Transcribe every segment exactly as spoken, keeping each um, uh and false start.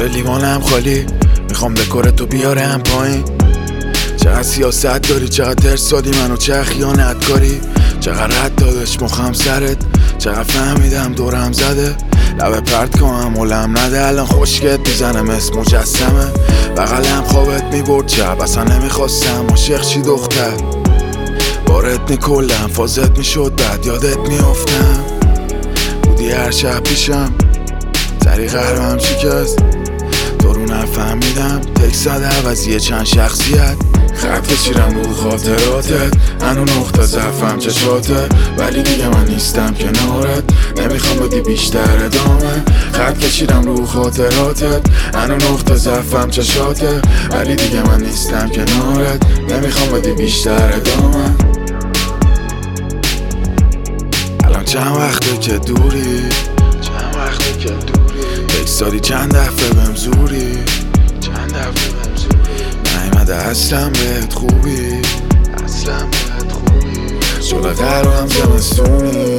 لیوانم خالی، میخوام دکورتو بیارم پایین. چقدر سیاست داری، چقدر ترسادی منو، چه خیانت کاری، چقدر رد دادش مخم سرت، چقدر فهمیدم دورم زده. لبه پرت کنم ولم نده، الان خوشگت میزنه مثل مجسمه. بغلم خوابت میبرد چپ، اصلا نمیخواستم عاشق چی دختر. بارت میکلم فازت میشد بعد یادت میافتم. بودی هر شب پیشم، سری قلبم شکست، تو رو نفهمیدم. تکس زده عوضیه چند شخصیت، خط کشیرم رو خاطراتت. هنو نقطه ضعفم چشاته، ولی دیگه من نیستم کنارت. نمیخوام بدی بیشتر ادامه، خط کشیرم رو خاطراتت. هنو نقطه ضعفم چشاته، ولی دیگه من نیستم کنارت. نمیخوام بدی بیشتر ادامه. الان چند وقته که دوری، چند وقته که دوری، تکس دادی چند دفعه بهم زوری، چند دفعه بهم زوری. نیمده اصلا بهت خوبی، اصلا بهت خوبی. شده قلبم زمستونی،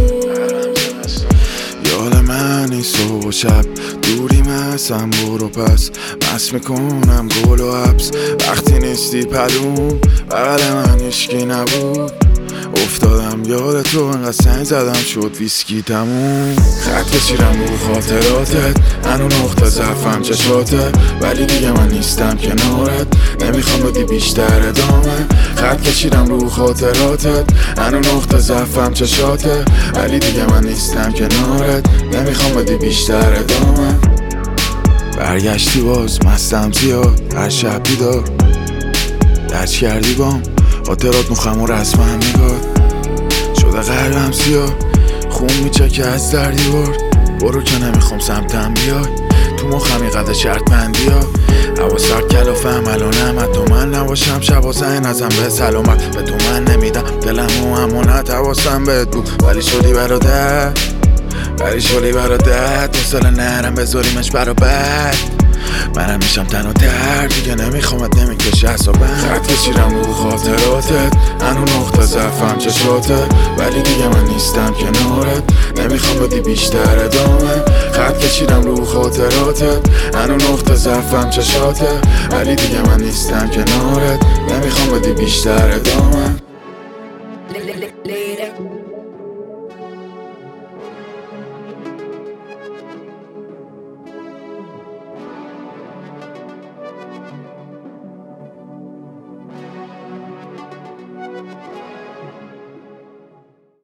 یاد منی صبح و شب. دوری مثلا برو پس، مست میکنم گل و حبس. وقتی نیستی پلوم، بغل من هیچکی نبود. افتادم یاد تو، انقدر سنگ زدم شد ویسکی تموم. خط کشیرم رو خاطراتت، هنو نقطه ضعفم چشاته، ولی دیگه من نیستم کنارت. نمیخوام بدی بیشتر ادامه، خط کشیرم رو خاطراتت. هنو نقطه ضعفم چشاته، ولی دیگه من نیستم کنارت. نمیخوام بدی بیشتر ادامه. برگشتی باز مستم زیاد، هر شب بیدار درچ کردی بام خاطرات مخم و رسمم نگاه. شده قلبم سیاه، خون میچکه از در دیوار. برو که نمیخوام سمتم بیای، تو مخم یقدر شرط بندی ها. هوا سرد کلافم الانم، حتی من نباشم شبا زنگ نزم به سلامت. به تو من نمیدم دلم و امانت، حواسم بهت بود ولی شدی برادر، ولی شدی برادر. دوستال نرم بذاریمش برابر، منم میشم تنها تر دیگه. نمیخوامت نمیکشه حسابم، خط کشیرم رو خاطراتت. هنو نقطه ضعفم چشاته، ولی دیگه من نیستم کنارت. نمیخوام بدی بیشتر ادامه، خط کشیرم رو خاطراتت. هنو نقطه ضعفم چشاته، ولی دیگه من نیستم کنارت. نمیخوام بدی بیشتر ادامه.